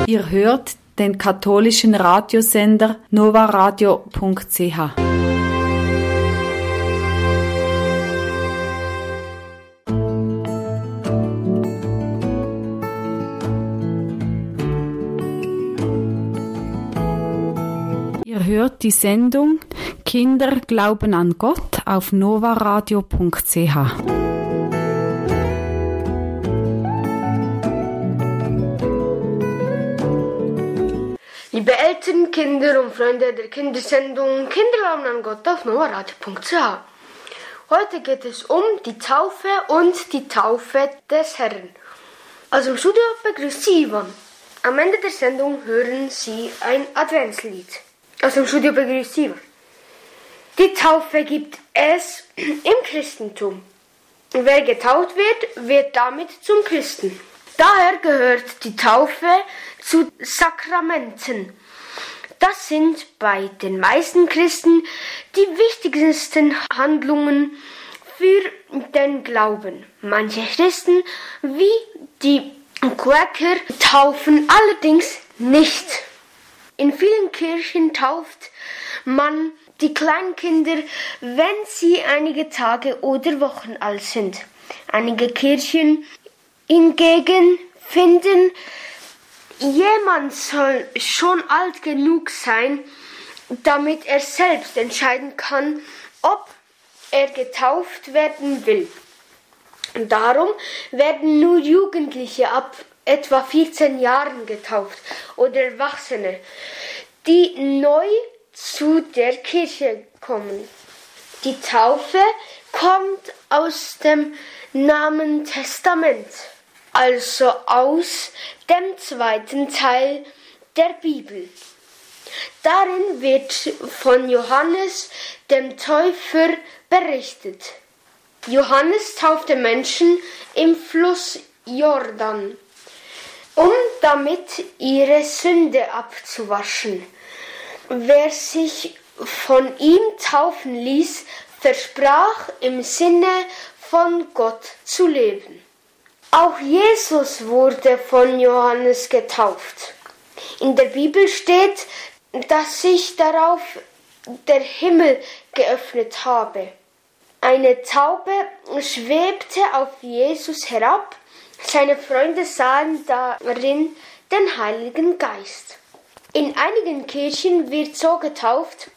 Ihr hört den katholischen Radiosender novaradio.ch. Ihr hört die Sendung Kinder glauben an Gott auf novaradio.ch. Liebe Eltern, Kinder und Freunde der Kindersendung Kinder glauben an Gott auf novaradio.ch. Heute geht es um die Taufe und die Taufe des Herrn. Aus dem Studio begrüßt Sie Ivan. Am Ende der Sendung hören Sie ein Adventslied. Aus dem Studio begrüßt Sie Ivan. Die Taufe gibt es im Christentum. Wer getauft wird, wird damit zum Christen. Daher gehört die Taufe zu Sakramenten. Das sind bei den meisten Christen die wichtigsten Handlungen für den Glauben. Manche Christen, wie die Quäker, taufen allerdings nicht. In vielen Kirchen tauft man die Kleinkinder, wenn sie einige Tage oder Wochen alt sind. Einige Kirchen hingegen finden, jemand soll schon alt genug sein, damit er selbst entscheiden kann, ob er getauft werden will. Und darum werden nur Jugendliche ab etwa 14 Jahren getauft oder Erwachsene, die neu zu der Kirche kommen. Die Taufe kommt aus dem Namen Testament, also aus dem zweiten Teil der Bibel. Darin wird von Johannes, dem Täufer, berichtet. Johannes taufte Menschen im Fluss Jordan, um damit ihre Sünde abzuwaschen. Wer sich von ihm taufen ließ, versprach im Sinne von Gott zu leben. Auch Jesus wurde von Johannes getauft. In der Bibel steht, dass sich darauf der Himmel geöffnet habe. Eine Taube schwebte auf Jesus herab, seine Freunde sahen darin den Heiligen Geist. In einigen Kirchen wird so getauft,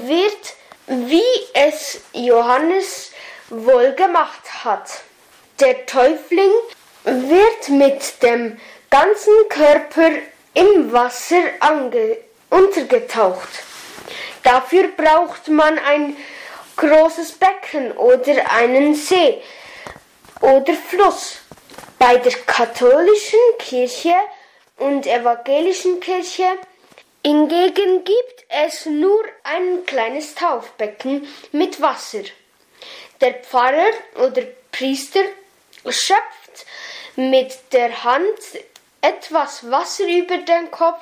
wie es Johannes wohl gemacht hat. Der Täufling wird mit dem ganzen Körper im Wasser untergetaucht. Dafür braucht man ein großes Becken oder einen See oder Fluss. Bei der katholischen Kirche und evangelischen Kirche hingegen gibt es nur ein kleines Taufbecken mit Wasser. Der Pfarrer oder Priester schöpft mit der Hand etwas Wasser über den Kopf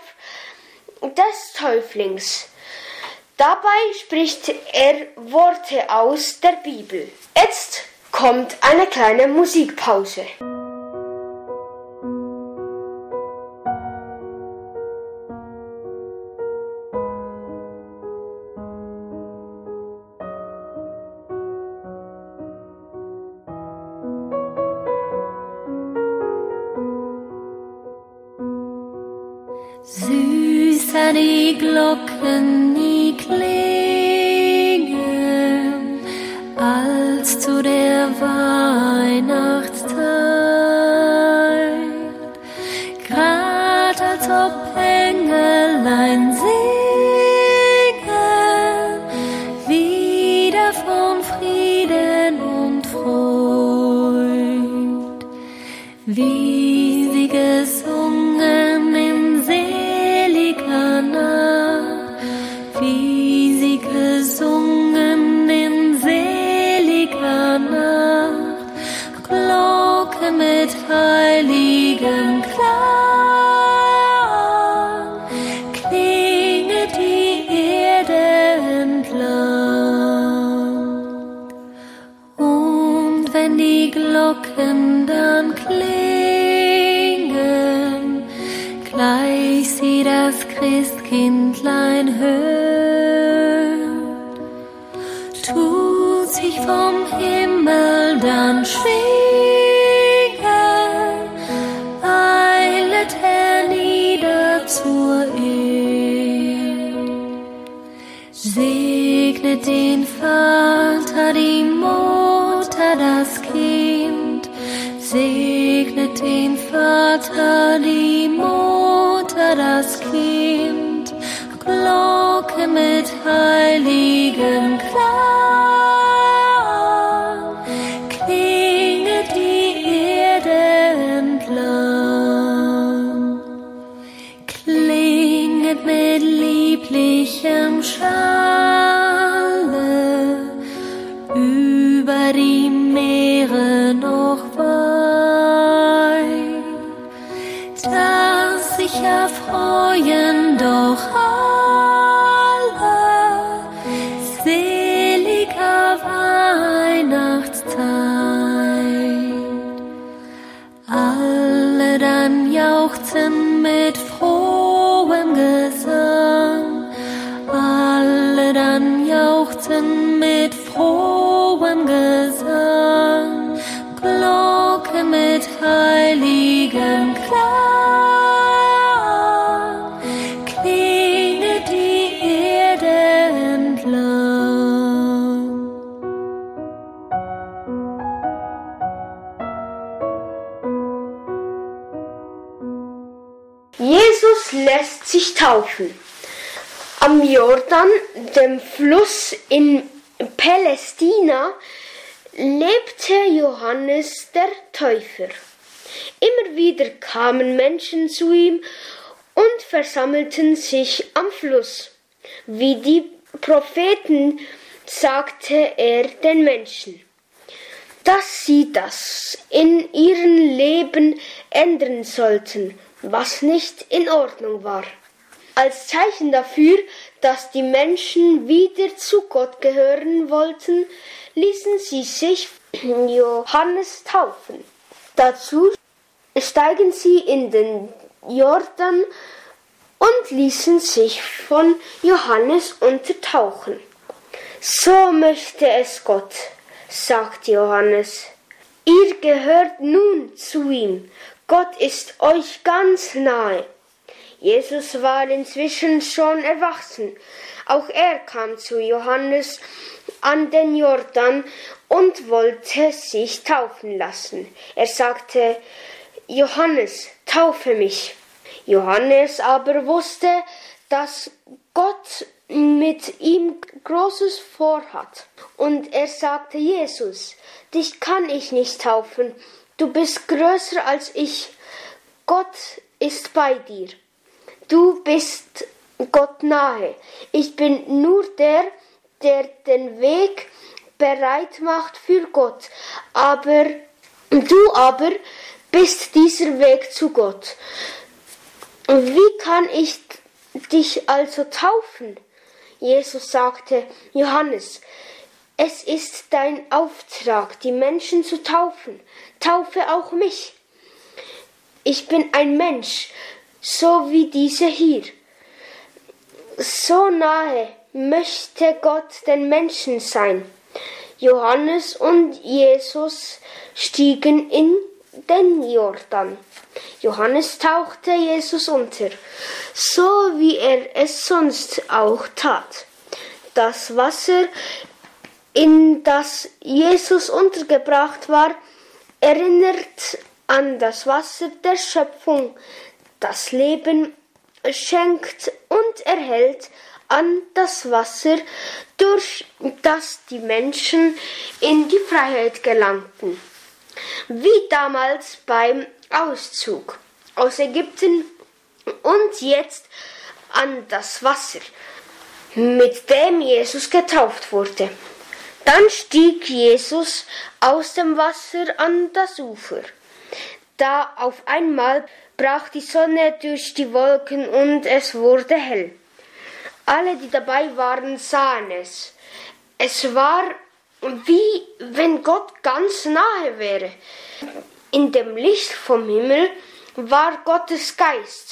des Täuflings. Dabei spricht er Worte aus der Bibel. Jetzt kommt eine kleine Musikpause. Süßer die Glocken, die klingen, als zu der Weihnachtszeit, grad als ob Engelein singen, wieder von Frieden und Freud, wie sie gesungen in seliger Nacht, wie sie gesungen in seliger Nacht, Glocke mit heiligem Klang, klinget die Erde entlang. Und wenn die Glocken dann klingen, gleich sie das Christkindlein hört, tut sich vom Himmel dann schwingen, eilet hernieder zur Erd, segnet den Vater, die Mutter, das Kind, segnet den Vater, die Mutter, das Kind, Glocke mit heiligem Klang, klinget die Erde entlang, klinget mit lieblichem Schalle über die Meere noch weit, dass sich erfreuen doch alle seliger Weihnachtszeit. Alle dann jauchzen mit frohem Gesang, alle dann jauchzen mit frohem Gesang, Glocke mit heiligem Klang, klinget die Erde entlang. Jesus lässt sich taufen. Am Jordan, dem Fluss in Palästina, lebte Johannes der Täufer. Immer wieder kamen Menschen zu ihm und versammelten sich am Fluss. Wie die Propheten sagte er den Menschen, dass sie das in ihrem Leben ändern sollten, was nicht in Ordnung war. Als Zeichen dafür, dass die Menschen wieder zu Gott gehören wollten, ließen sie sich Johannes taufen. Dazu steigen sie in den Jordan und ließen sich von Johannes untertauchen. So möchte es Gott, sagt Johannes. Ihr gehört nun zu ihm. Gott ist euch ganz nahe. Jesus war inzwischen schon erwachsen. Auch er kam zu Johannes an den Jordan und wollte sich taufen lassen. Er sagte, Johannes, taufe mich. Johannes aber wusste, dass Gott mit ihm Großes vorhat. Und er sagte, Jesus, dich kann ich nicht taufen. Du bist größer als ich. Gott ist bei dir. Du bist Gott nahe. Ich bin nur der den Weg bereit macht für Gott. Du aber bist dieser Weg zu Gott. Wie kann ich dich also taufen? Jesus sagte, Johannes, es ist dein Auftrag, die Menschen zu taufen. Taufe auch mich. Ich bin ein Mensch, so wie dieser hier. So nahe möchte Gott den Menschen sein. Johannes und Jesus stiegen in den Jordan. Johannes tauchte Jesus unter, so wie er es sonst auch tat. Das Wasser, in das Jesus untergebracht war, erinnert an das Wasser der Schöpfung, das Leben schenkt und erhält, an das Wasser, durch das die Menschen in die Freiheit gelangten. Wie damals beim Auszug aus Ägypten und jetzt an das Wasser, mit dem Jesus getauft wurde. Dann stieg Jesus aus dem Wasser an das Ufer. Da auf einmal brach die Sonne durch die Wolken und es wurde hell. Alle, die dabei waren, sahen es. Es war wie wenn Gott ganz nahe wäre. In dem Licht vom Himmel war Gottes Geist,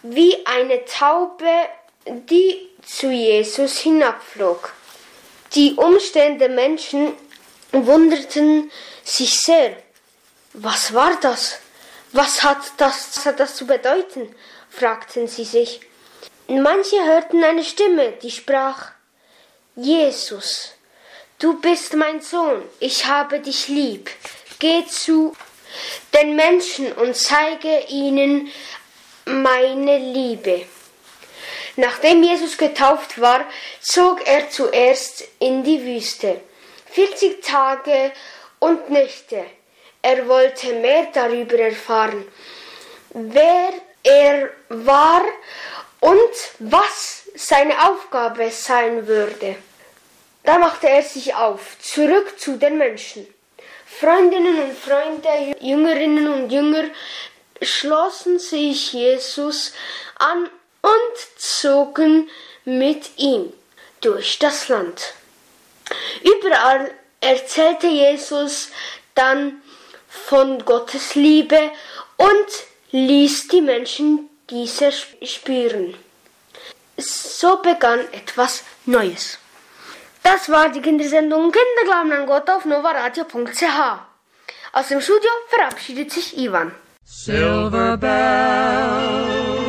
wie eine Taube, die zu Jesus hinabflog. Die umstehenden Menschen wunderten sich sehr. Was war das? Was hat das zu bedeuten? Fragten sie sich. Manche hörten eine Stimme, die sprach: Jesus, du bist mein Sohn, ich habe dich lieb. Geh zu den Menschen und zeige ihnen meine Liebe. Nachdem Jesus getauft war, zog er zuerst in die Wüste. 40 Tage und Nächte. Er wollte mehr darüber erfahren, wer er war und was seine Aufgabe sein würde. Da machte er sich auf, zurück zu den Menschen. Freundinnen und Freunde, Jüngerinnen und Jünger schlossen sich Jesus an und zogen mit ihm durch das Land. Überall erzählte Jesus dann von Gottes Liebe und ließ die Menschen diese spüren. So begann etwas Neues. Das war die Kindersendung Kinder glauben an Gott auf novaradio.ch. Aus dem Studio verabschiedet sich Ivan. Silver bells,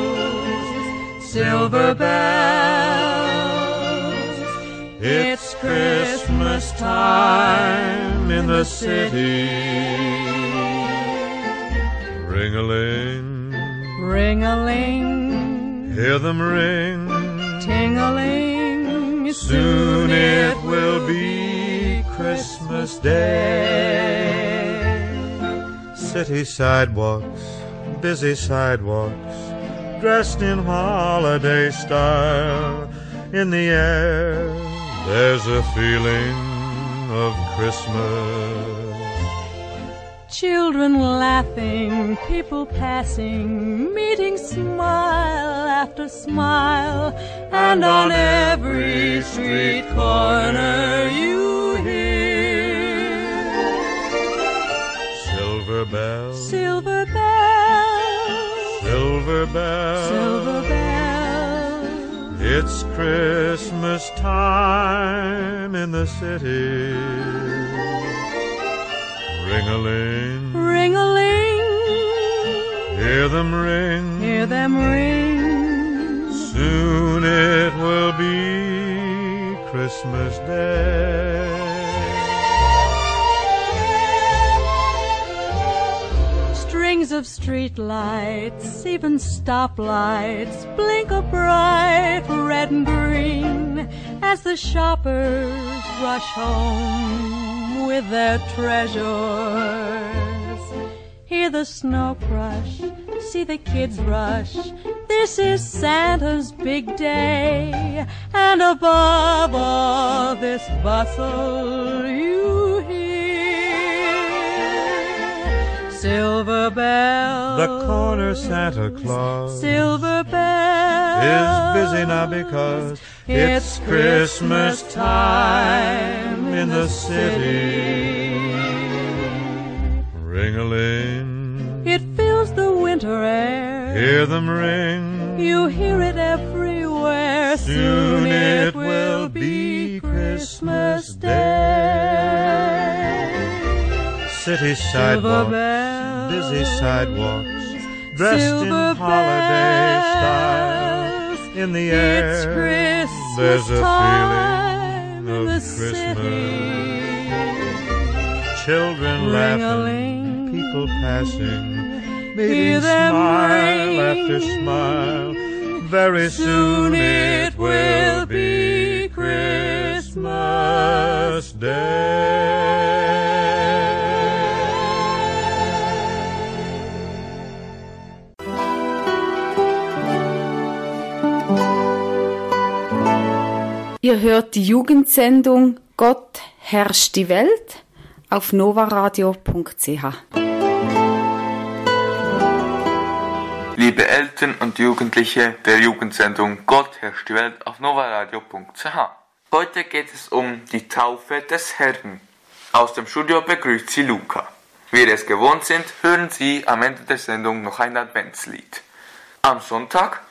silver bells, it's Christmas time in the city. Ring-a-ling, ring-a-ling, hear them ring, ting-a-ling. Soon it will be Christmas Day. City sidewalks, busy sidewalks, dressed in holiday style. In the air, there's a feeling of Christmas. Children laughing, people passing, meeting smile after smile, and on every street corner you hear silver bells, silver bells, silver bells, silver bells. It's Christmas time in the city. Ring-a-ling, ring-a-ling, hear them ring, hear them ring. Soon it will be Christmas Day. Strings of street lights, even stoplights, blink a bright red and green as the shoppers rush home with their treasures. Hear the snow crush, see the kids rush. This is Santa's big day, and above all this bustle you hear silver bells. The corner Santa Claus, silver bells, is busy now because it's Christmas time in the city. Ring-a-ling, it fills the winter air. Hear them ring, you hear it everywhere. Soon it will be Christmas Day. City sidewalks, busy sidewalks, dressed in holiday style. In the air, it's Christmas, there's a feeling of Christmas. Children laughing, people passing, meeting smile after smile. Very soon it will be Christmas Day. Ihr hört die Jugendsendung Gott herrscht die Welt auf novaradio.ch. Liebe Eltern und Jugendliche der Jugendsendung Gott herrscht die Welt auf novaradio.ch. Heute geht es um die Taufe des Herrn. Aus dem Studio begrüßt Sie Luca. Wie wir es gewohnt sind, hören Sie am Ende der Sendung noch ein Adventslied. Am Sonntag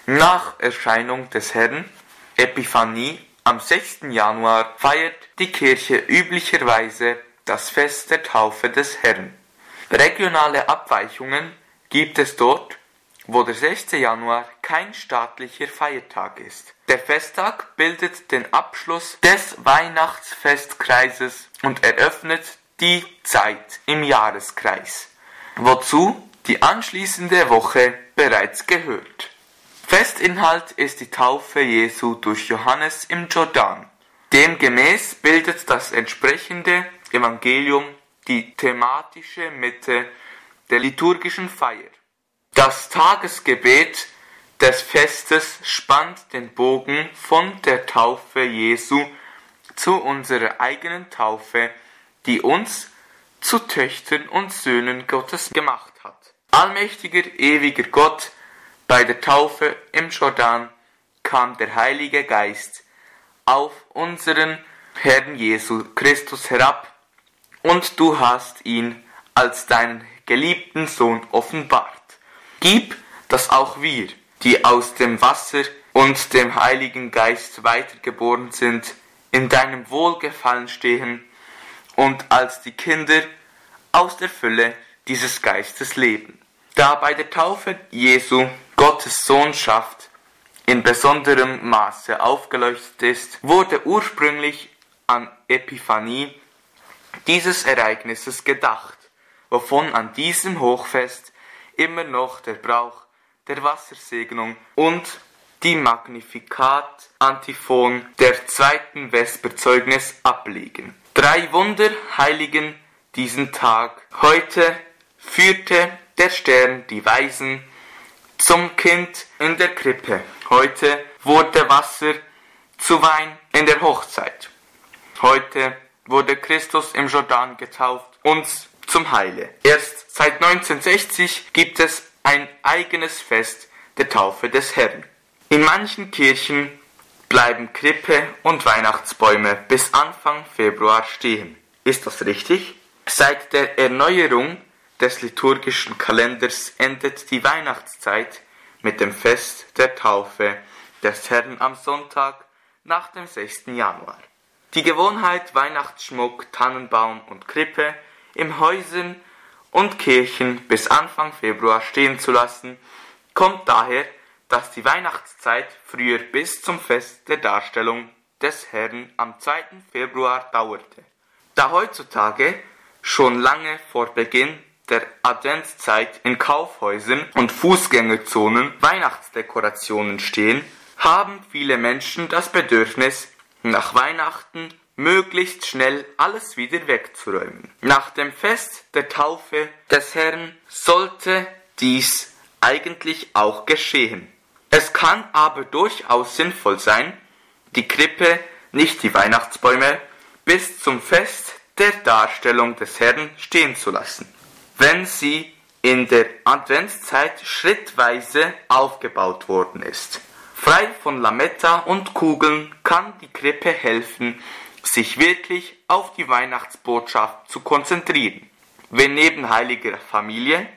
Nach Erscheinung des Herrn, Epiphanie, am 6. Januar feiert die Kirche üblicherweise das Fest der Taufe des Herrn. Regionale Abweichungen gibt es dort, wo der 6. Januar kein staatlicher Feiertag ist. Der Festtag bildet den Abschluss des Weihnachtsfestkreises und eröffnet die Zeit im Jahreskreis, wozu die anschließende Woche bereits gehört. Festinhalt ist die Taufe Jesu durch Johannes im Jordan. Demgemäß bildet das entsprechende Evangelium die thematische Mitte der liturgischen Feier. Das Tagesgebet des Festes spannt den Bogen von der Taufe Jesu zu unserer eigenen Taufe, die uns zu Töchtern und Söhnen Gottes gemacht hat. Allmächtiger, ewiger Gott, bei der Taufe im Jordan kam der Heilige Geist auf unseren Herrn Jesu Christus herab, und du hast ihn als deinen geliebten Sohn offenbart. Gib, dass auch wir, die aus dem Wasser und dem Heiligen Geist weitergeboren sind, in deinem Wohlgefallen stehen und als die Kinder aus der Fülle dieses Geistes leben. Da bei der Taufe Jesu Gottes Sohnschaft in besonderem Maße aufgeleuchtet ist, wurde ursprünglich an Epiphanie dieses Ereignisses gedacht, wovon an diesem Hochfest immer noch der Brauch der Wassersegnung und die Magnificat-Antiphon der zweiten Vesperzeugnis abliegen. 3 Wunder heiligen diesen Tag. Heute führte der Stern die Weisen zum Kind in der Krippe. Heute wurde Wasser zu Wein in der Hochzeit. Heute wurde Christus im Jordan getauft, uns zum Heile. Erst seit 1960 gibt es ein eigenes Fest der Taufe des Herrn. In manchen Kirchen bleiben Krippe und Weihnachtsbäume bis Anfang Februar stehen. Ist das richtig? Seit der Erneuerung des liturgischen Kalenders endet die Weihnachtszeit mit dem Fest der Taufe des Herrn am Sonntag nach dem 6. Januar. Die Gewohnheit, Weihnachtsschmuck, Tannenbaum und Krippe in Häusern und Kirchen bis Anfang Februar stehen zu lassen, kommt daher, dass die Weihnachtszeit früher bis zum Fest der Darstellung des Herrn am 2. Februar dauerte. Da heutzutage schon lange vor Beginn der Adventszeit in Kaufhäusern und Fußgängerzonen Weihnachtsdekorationen stehen, haben viele Menschen das Bedürfnis, nach Weihnachten möglichst schnell alles wieder wegzuräumen. Nach dem Fest der Taufe des Herrn sollte dies eigentlich auch geschehen. Es kann aber durchaus sinnvoll sein, die Krippe, nicht die Weihnachtsbäume, bis zum Fest der Darstellung des Herrn stehen zu lassen, wenn sie in der Adventszeit schrittweise aufgebaut worden ist. Frei von Lametta und Kugeln kann die Krippe helfen, sich wirklich auf die Weihnachtsbotschaft zu konzentrieren. Wenn neben heiliger Familie,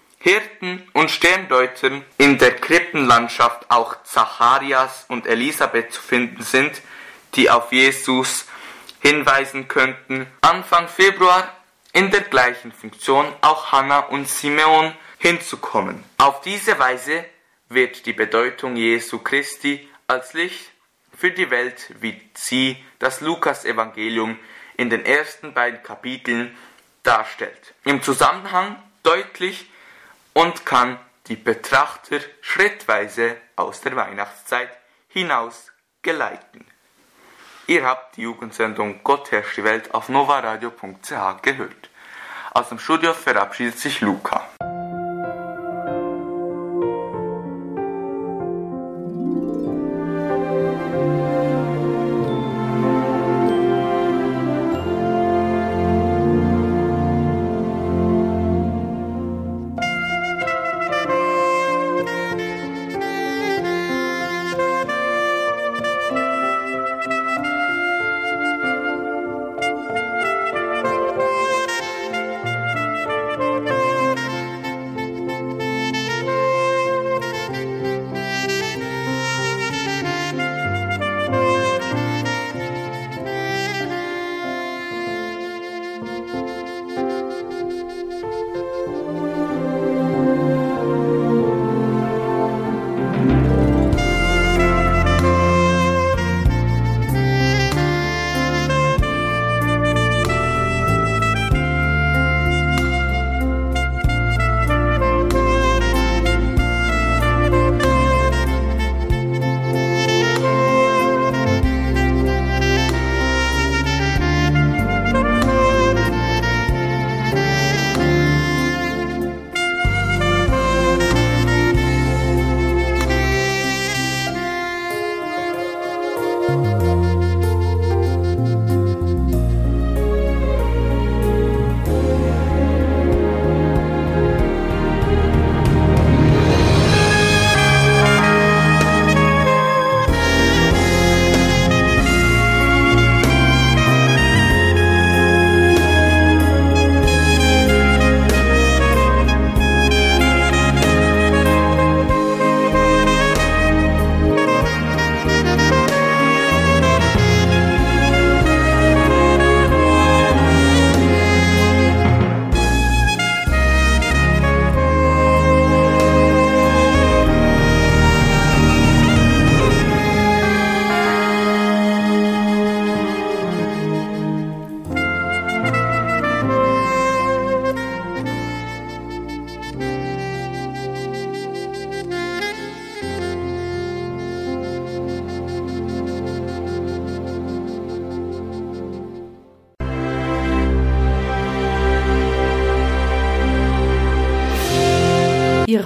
Hirten und Sterndeutern in der Krippenlandschaft auch Zacharias und Elisabeth zu finden sind, die auf Jesus hinweisen könnten, Anfang Februar in der gleichen Funktion auch Hannah und Simeon hinzukommen. Auf diese Weise wird die Bedeutung Jesu Christi als Licht für die Welt, wie sie das Lukas-Evangelium in den ersten beiden Kapiteln darstellt, im Zusammenhang deutlich und kann die Betrachter schrittweise aus der Weihnachtszeit hinaus geleiten. Ihr habt die Jugendsendung Gott herrscht die Welt auf novaradio.ch gehört. Aus dem Studio verabschiedet sich Luca.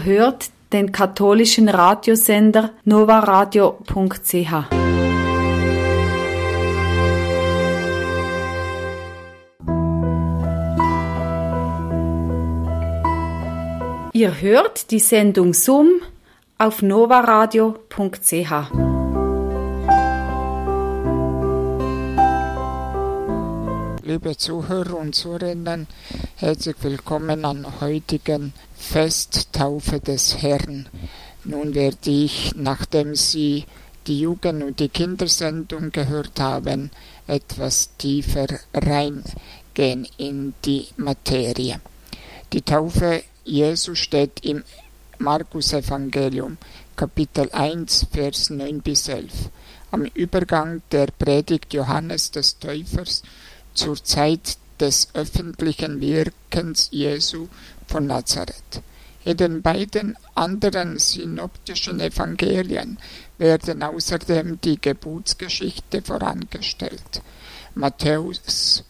Ihr hört den katholischen Radiosender novaradio.ch. Ihr hört die Sendung Summ auf novaradio.ch. Liebe Zuhörer und Zuhörerinnen, herzlich willkommen am heutigen Fest Taufe des Herrn. Nun werde ich, nachdem Sie die Jugend- und die Kindersendung gehört haben, etwas tiefer reingehen in die Materie. Die Taufe Jesu steht im Markus-Evangelium, Kapitel 1, Vers 9 bis 11. Am Übergang der Predigt Johannes des Täufers zur Zeit des öffentlichen Wirkens Jesu von Nazareth. In den beiden anderen synoptischen Evangelien werden außerdem die Geburtsgeschichte vorangestellt. Matthäus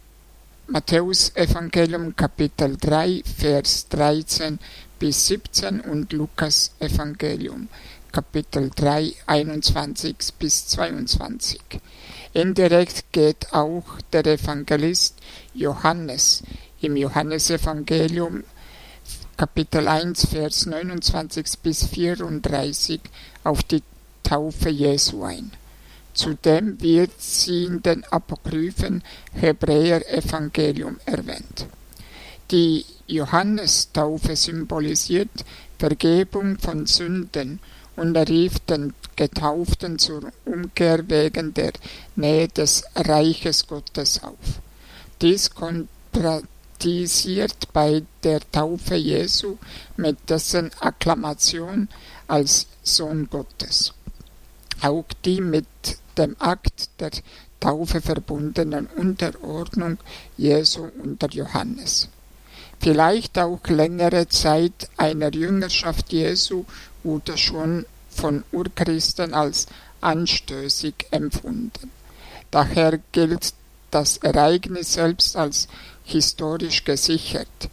Evangelium Kapitel 3, Vers 13 bis 17 und Lukas Evangelium Kapitel 3, 21 bis 22. Indirekt geht auch der Evangelist Johannes im Johannesevangelium Kapitel 1, Vers 29 bis 34 auf die Taufe Jesu ein. Zudem wird sie in den apokryphen Hebräer-Evangelium erwähnt. Die Johannestaufe symbolisiert Vergebung von Sünden und er rief den Getauften zur Umkehr wegen der Nähe des Reiches Gottes auf. Dies kontratisiert bei der Taufe Jesu mit dessen Akklamation als Sohn Gottes. Auch die mit dem Akt der Taufe verbundenen Unterordnung Jesu unter Johannes. Vielleicht auch längere Zeit einer Jüngerschaft Jesu wurde schon von Urchristen als anstößig empfunden. Daher gilt das Ereignis selbst als historisch gesichert,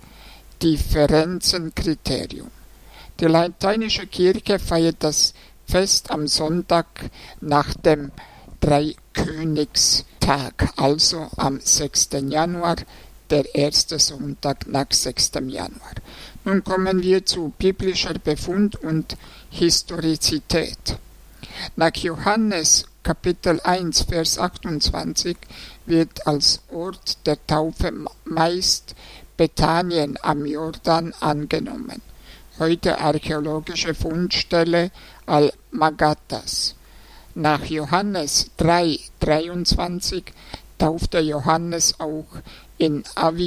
Differenzenkriterium. Die lateinische Kirche feiert das Fest am Sonntag nach dem Dreikönigstag, also am 6. Januar, der erste Sonntag nach 6. Januar. Nun kommen wir zu biblischer Befund und Historizität. Nach Johannes Kapitel 1, Vers 28 wird als Ort der Taufe meist Bethanien am Jordan angenommen, heute archäologische Fundstelle Al-Magatas. Nach Johannes 3, 23 taufte Johannes auch in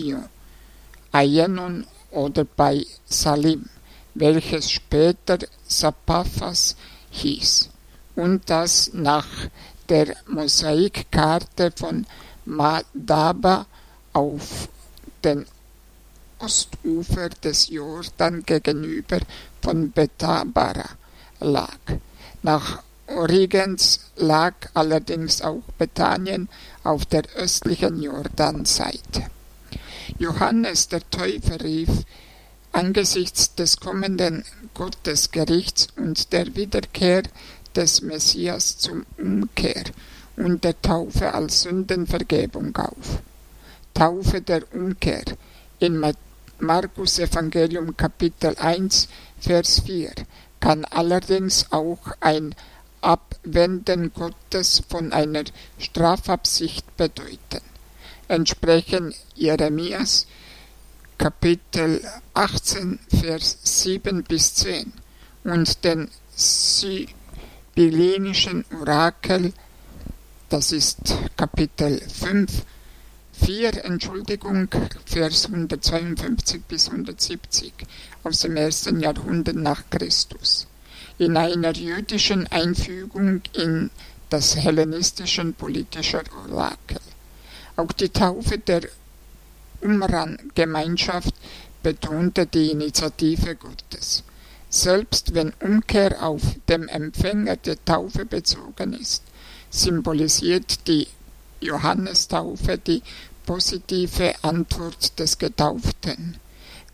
Aienon oder bei Salim, welches später Sapaphas hieß, und das nach der Mosaikkarte von Madaba auf den Ostufer des Jordan gegenüber von Betabara lag. Nach Origens lag allerdings auch Bethanien auf der östlichen Jordanseite. Johannes der Täufer rief angesichts des kommenden Gottesgerichts und der Wiederkehr des Messias zum Umkehr und der Taufe als Sündenvergebung auf. Taufe der Umkehr in Markus Evangelium Kapitel 1, Vers 4 kann allerdings auch ein Abwenden Gottes von einer Strafabsicht bedeuten. Entsprechend Jeremias Kapitel 18, Vers 7 bis 10 und den sibyllinischen Orakel, das ist Kapitel 4, Vers 152 bis 170 aus dem 1. Jahrhundert nach Christus. In einer jüdischen Einfügung in das hellenistische politische Orakel. Auch die Taufe der Qumran-Gemeinschaft betonte die Initiative Gottes. Selbst wenn Umkehr auf dem Empfänger der Taufe bezogen ist, symbolisiert die Johannestaufe die positive Antwort des Getauften.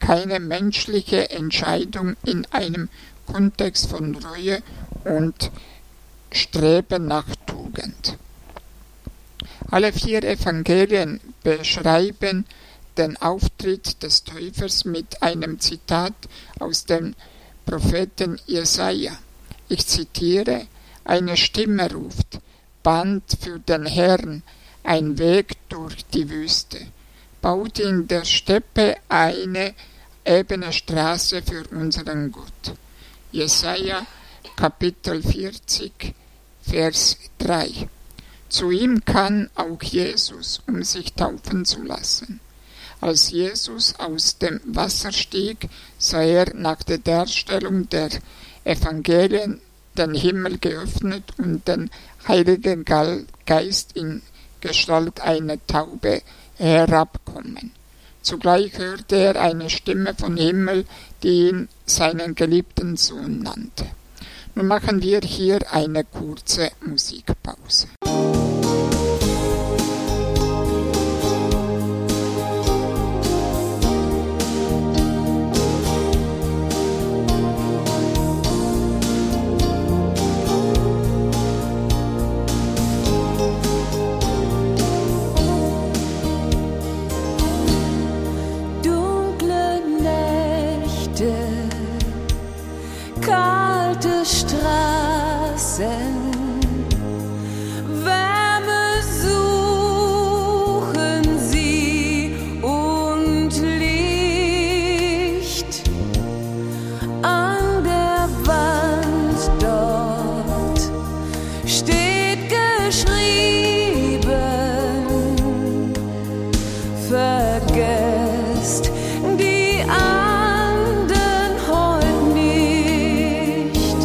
keine menschliche Entscheidung in einem Kontext von Reue und Streben nach Tugend. Alle 4 Evangelien beschreiben den Auftritt des Täufers mit einem Zitat aus dem Propheten Jesaja. Ich zitiere: Eine Stimme ruft, bahnt für den Herrn ein Weg durch die Wüste, baut in der Steppe eine ebene Straße für unseren Gott. Jesaja Kapitel 40, Vers 3. Zu ihm kann auch Jesus, um sich taufen zu lassen. Als Jesus aus dem Wasser stieg, sah er nach der Darstellung der Evangelien den Himmel geöffnet und den Heiligen Geist in Gestalt einer Taube herabkommen. Zugleich hörte er eine Stimme vom Himmel, die ihn seinen geliebten Sohn nannte. Nun machen wir hier eine kurze Musikpause. Kalte Straßen, Wärme suchen sie und Licht. An der Wand dort steht geschrieben: Vergesst die anderen heut nicht.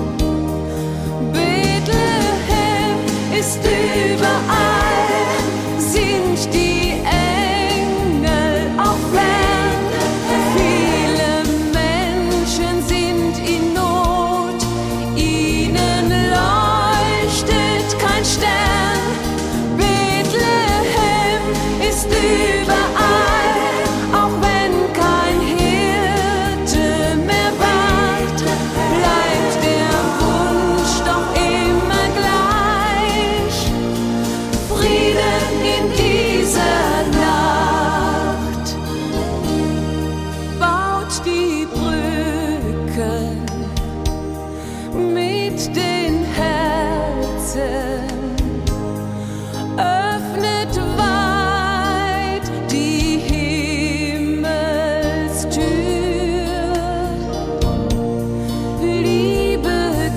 Bethlehem ist überall, sind die Engel auch fern. Viele Menschen sind in Not, ihnen leuchtet kein Stern. Bethlehem ist überall, auch wenn kein Hirte mehr wacht, bleibt der Wunsch doch immer gleich: Frieden in dieser Nacht. Baut die Brücken mit den Herzen, öffnet weit die Himmelstür. Liebe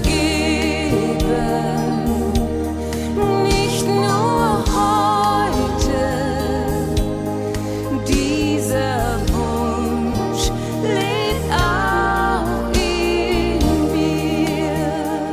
geben, nicht nur heute. Dieser Wunsch lebt auch in mir.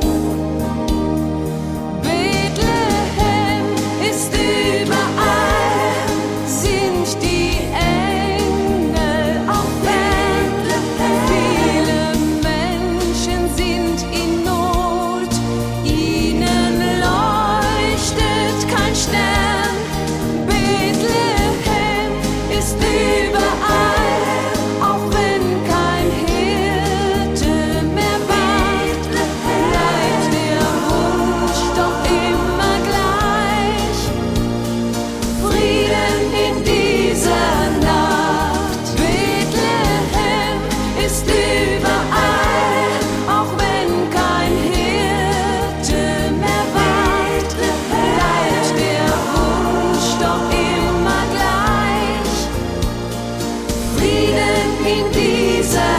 Bethlehem ist überall, sind die Engel auch fern. Viele Menschen sind in Not, ihnen leuchtet kein Stern. Bethlehem ist überall, auch wenn kein Hirte mehr wacht, bleibt der Wunsch doch immer gleich: Frieden in dieser Nacht. Bethlehem ist überall, auch wenn kein Hirte mehr wacht, bleibt der Wunsch doch immer gleich: Frieden in dieser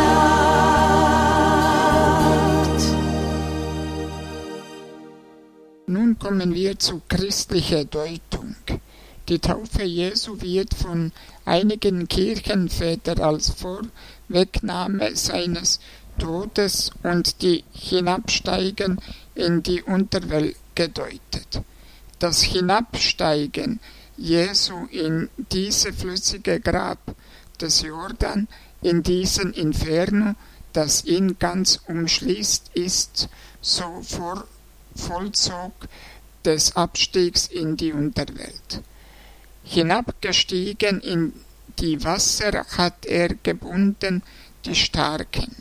Nacht. Nun kommen wir zur christlichen Deutung. Die Taufe Jesu wird von einigen Kirchenvätern als Vorwegnahme seines Todes und die Hinabsteigen in die Unterwelt gedeutet. Das Hinabsteigen Jesu in diese flüssige Grab des Jordan, in diesen Inferno, das ihn ganz umschließt, ist so Vollzug des Abstiegs in die Unterwelt. Hinabgestiegen in die Wasser hat er gebunden, die Starken.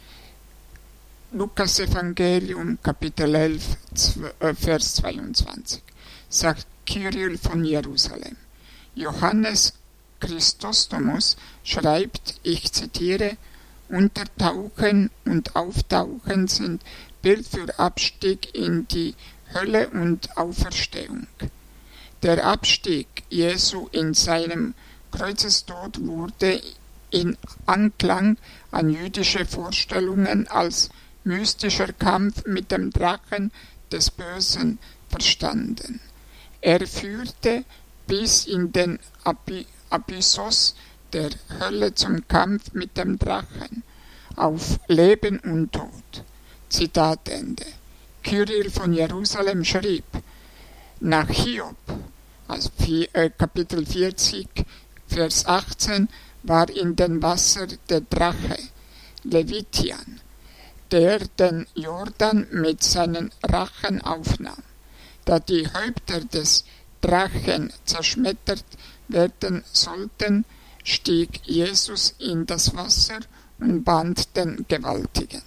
Lukas Evangelium, Kapitel 11, Vers 22, sagt Kyrill von Jerusalem. Johannes Chrysostomos schreibt, ich zitiere, Untertauchen und Auftauchen sind Bild für Abstieg in die Hölle und Auferstehung. Der Abstieg Jesu in seinem Kreuzestod wurde in Anklang an jüdische Vorstellungen als mystischer Kampf mit dem Drachen des Bösen verstanden. Er führte bis in den Abyssos der Hölle zum Kampf mit dem Drachen auf Leben und Tod. Zitat Ende. Kyrill von Jerusalem schrieb, nach Hiob, also Kapitel 40, Vers 18, war in den Wasser der Drache, Leviathan, der den Jordan mit seinen Rachen aufnahm. Da die Häupter des Drachen zerschmettert werden sollten, stieg Jesus in das Wasser und band den Gewaltigen.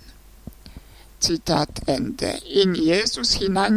Zitat Ende. In Jesus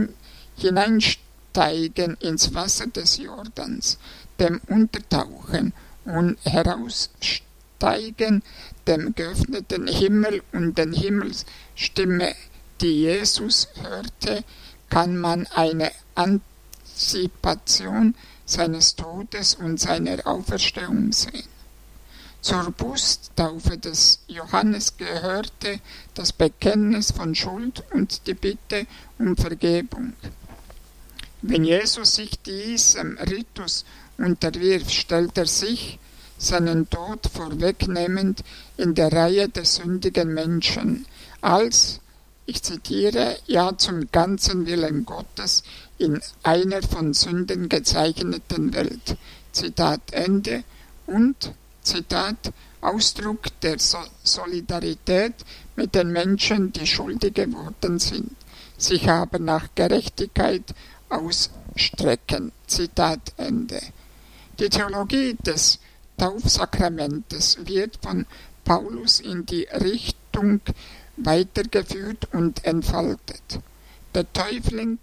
hineinsteigen ins Wasser des Jordans, dem Untertauchen und heraussteigen, dem geöffneten Himmel und den Himmelsstimme, die Jesus hörte, kann man eine Antizipation seines Todes und seiner Auferstehung sehen. Zur Bußtaufe des Johannes gehörte das Bekenntnis von Schuld und die Bitte um Vergebung. Wenn Jesus sich diesem Ritus unterwirft, stellt er sich, seinen Tod vorwegnehmend, in der Reihe des sündigen Menschen als, ich zitiere, ja zum ganzen Willen Gottes in einer von Sünden gezeichneten Welt. Zitat Ende und Zitat, Ausdruck der Solidarität mit den Menschen, die schuldig geworden sind, sich aber nach Gerechtigkeit ausstrecken. Zitat Ende. Die Theologie des Taufsakramentes wird von Paulus in die Richtung weitergeführt und entfaltet. Der Täufling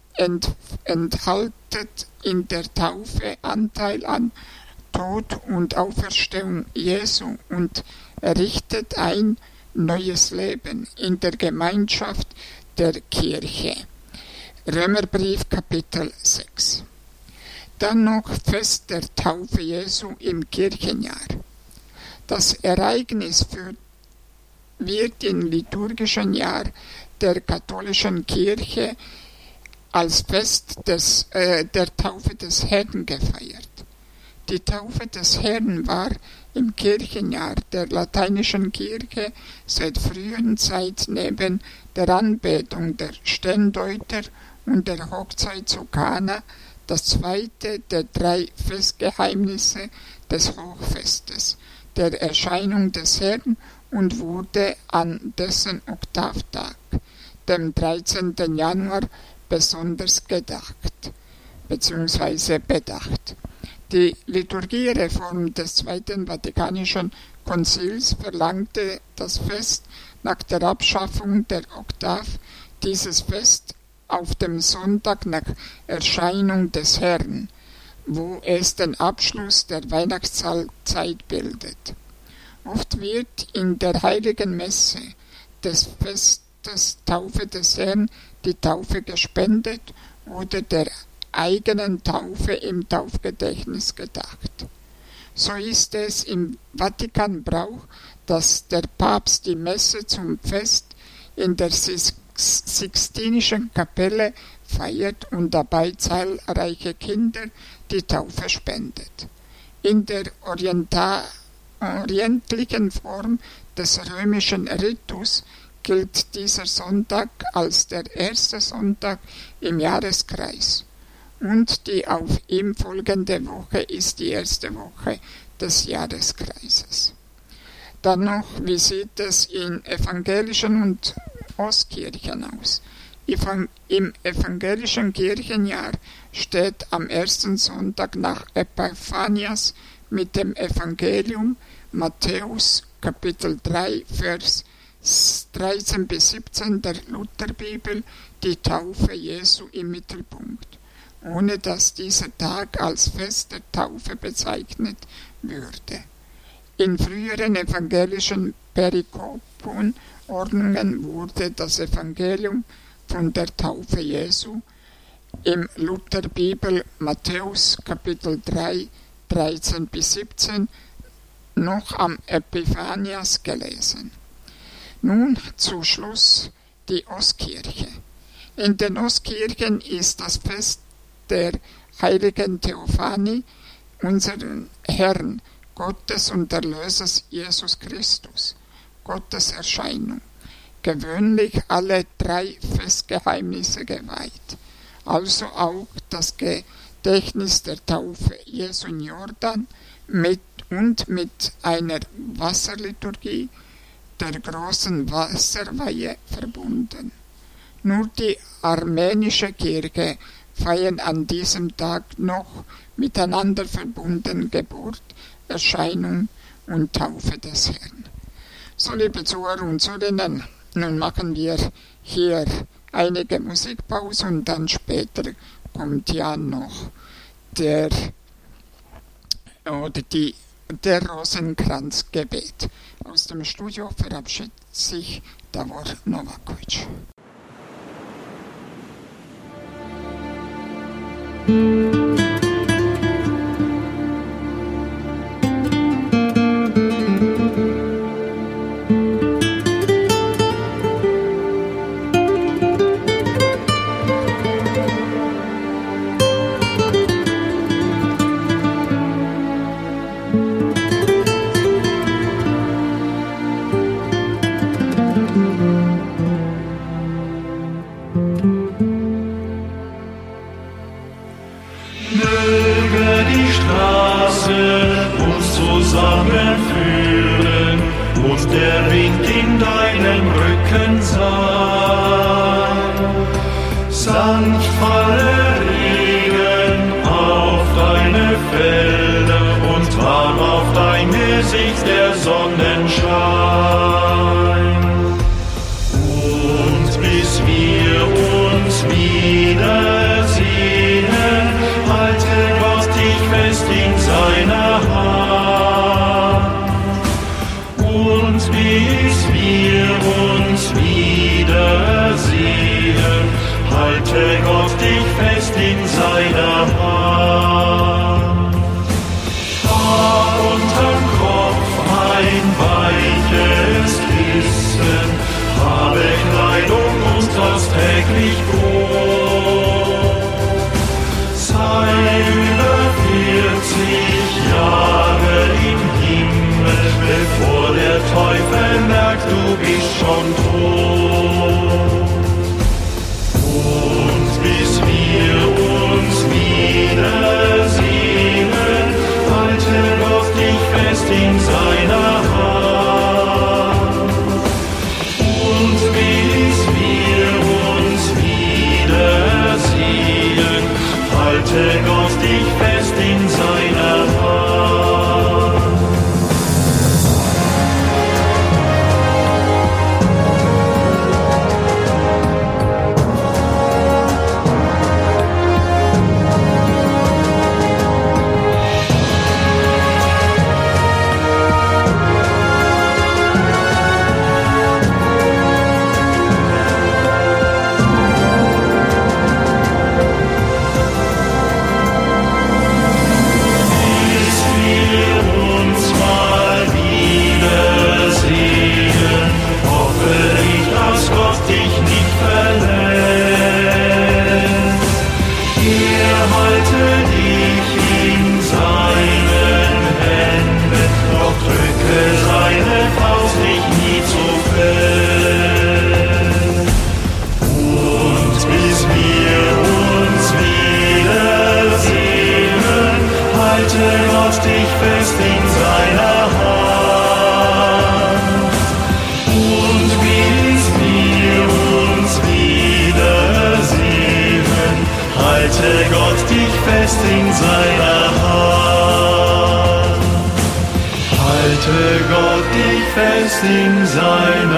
enthaltet in der Taufe Anteil an Tod und Auferstehung Jesu und errichtet ein neues Leben in der Gemeinschaft der Kirche. Römerbrief Kapitel 6. Dann noch Fest der Taufe Jesu im Kirchenjahr. Das Ereignis wird im liturgischen Jahr der katholischen Kirche als Fest der Taufe des Herrn gefeiert. Die Taufe des Herrn war im Kirchenjahr der lateinischen Kirche seit früheren Zeit neben der Anbetung der Sterndeuter und der Hochzeit zu Kana das zweite der 3 Festgeheimnisse des Hochfestes, der Erscheinung des Herrn, und wurde an dessen Oktavtag, dem 13. Januar, besonders gedacht bzw. bedacht. Die Liturgiereform des Zweiten Vatikanischen Konzils verlangte das Fest nach der Abschaffung der Oktav, dieses Fest auf dem Sonntag nach Erscheinung des Herrn, wo es den Abschluss der Weihnachtszeit bildet. Oft wird in der Heiligen Messe des Festes Taufe des Herrn die Taufe gespendet oder der eigenen Taufe im Taufgedächtnis gedacht. So ist es im Vatikan Brauch, dass der Papst die Messe zum Fest in der Sixtinischen Kapelle feiert und dabei zahlreiche Kinder die Taufe spendet. In der orientlichen Form des römischen Ritus gilt dieser Sonntag als der erste Sonntag im Jahreskreis. Und die auf ihm folgende Woche ist die erste Woche des Jahreskreises. Dann noch, wie sieht es in evangelischen und Ostkirchen aus? Im evangelischen Kirchenjahr steht am ersten Sonntag nach Epiphanias mit dem Evangelium Matthäus Kapitel 3, Vers 13 bis 17 der Lutherbibel die Taufe Jesu im Mittelpunkt, ohne dass dieser Tag als Fest der Taufe bezeichnet würde. In früheren evangelischen Perikopenordnungen wurde das Evangelium von der Taufe Jesu im Lutherbibel Matthäus Kapitel 3, 13 bis 17 noch am Epiphanias gelesen. Nun zu Schluss die Ostkirche. In den Ostkirchen ist das Fest der heiligen Theophanie, unseren Herrn, Gottes und Erlösers Jesus Christus, Gottes Erscheinung, gewöhnlich alle 3 Festgeheimnisse geweiht, also auch das Gedächtnis der Taufe Jesu in Jordan mit einer Wasserliturgie der großen Wasserweihe verbunden. Nur die armenische Kirche feiern an diesem Tag noch miteinander verbunden Geburt, Erscheinung und Taufe des Herrn. So, liebe Zuhörer und Zuhörerinnen, nun machen wir hier einige Musikpause und dann später kommt ja noch der Rosenkranzgebet. Aus dem Studio verabschiedet sich Davor Novakovic. Zusammenführen und der Wind in deinem Rücken sein. Sanft falle Regen auf deine Felder und warm auf dein Gesicht der Sonnenschein. Und bis wir uns wiedersehen, halte Gott dich fest in seiner Hand. Und bis wir uns wiedersehen, halte Gott dich fest in seiner Hand. Hab unterm Kopf ein weiches Kissen, habe Kleidung und das täglich Brot. Sei über 40 Jahre im Himmel, bevor der Teufel merkt, du bist schon tot. Und bis wir uns wiedersehen, halte Gott dich fest in seiner Hand. Und bis wir uns wiedersehen, halte Gott dich fest in seiner Hand. fest in seiner